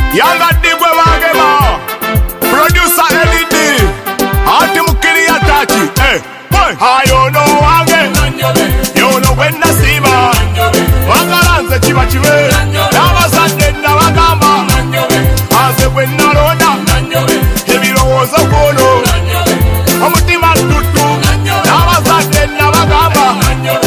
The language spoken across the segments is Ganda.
Yanga Digwe Magema, producer LED, Ati Mukiri Atachi, ayo no wange, yo no when Nasima, Wakaranze Chivachive, Navasande Navagamba, Ase when Narona, Heviro was a phono, Omutima Tutu, Navasande Navagamba,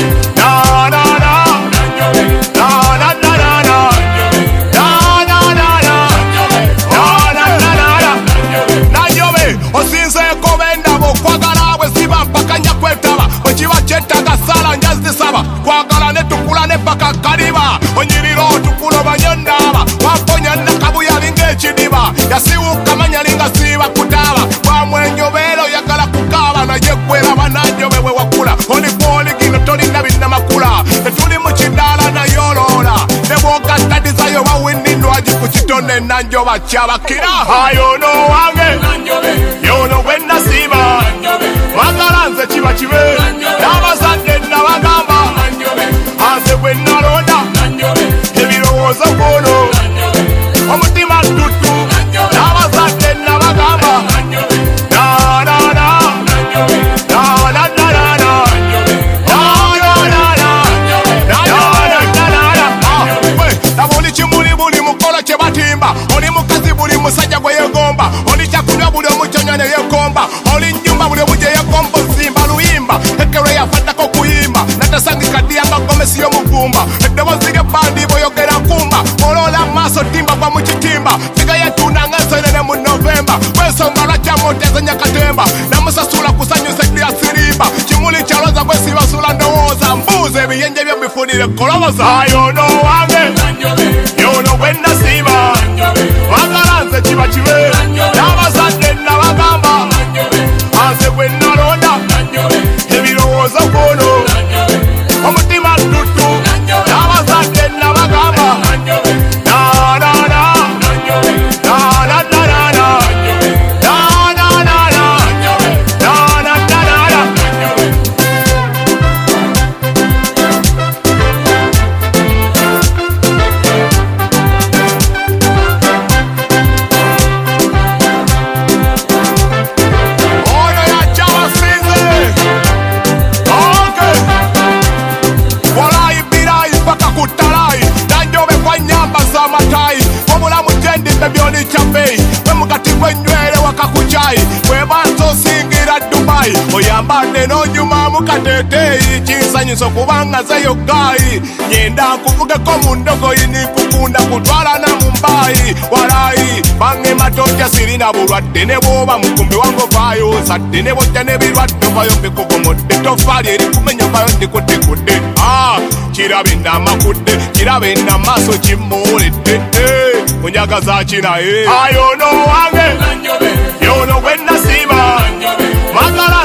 kwagala ne tukula ne paka kaliba onyiriro tukulo banyondaba waponya nakabuya linge chidiba yasiwuka manyalinga siba kutaba kwa mwenyobelo yakala kukaba na yekwera bananjo wewe wakula oli kwoli kino toli nabina makula tuli muchidala na yolola neboka tadiza yo wawindi nwaji kuchitone nanjo bachaba kira ayo no wange yo no wena siba wakaranze chiba chibe nabazande nabagamba Ase when Narona, Heviro was a phono, Omutima Tutu, Navasate Navagamba, na na na, na na na na na, Nabuli chimuli buli mukola chebatimba, Oli mukazi buli musajja gwe yegomba, Oli chakunya buli omuchonya ne yekomba, Oli nyumba buli obuje yekomba simba luimba, Ekere yafata ko kuyimba, Natasangi kadiyanga komesi yomugumba, Edewazige bandi boyogera kumba, Molola maso timba kwa muchitimba, Figa yetu na ngesene mu Novemba, Wesonga lacha moteza nyakatemba, Namusasula kusanyu sekli asirimba, Chimuli chaloza kwesi wasula ndowoza, Mbuze biyenje vya mifunile koloza, Ayo no wange, yo no wena siba, Wakaranze chiba chive, Navasande navagamba, Ase wena ronda, Heviro was a phono, Omutima Tutu, Navasande navagamba, na na na, na na na na na, na na na na, na na na na. Ono ya chama sinze, okay. Walai birai paka kutalai, Nanjove kwa nyamba za matai, Wabula mujendi bebioni chapei, Wemugati kwenywele wakakuchai, Webanto singira Dubai, Oyambane no nyuma mukatetei, Chinsa nyuso kubanga zeyo gai, Nyenda kufuge komundogo ini kukunda kutwala na Mumbai, Walai, bange matoja sirina bulwadde ne boba mukumbi wango vayo, Sadde ne boja ne birwadde vayo mbikugomote, Tofali eri kumenya vayo ndikutikudde, Chirabe namakudde, chirabe namaso chimulidde, Unyagaza china, Ayo no wange, yo no wena siba, Magala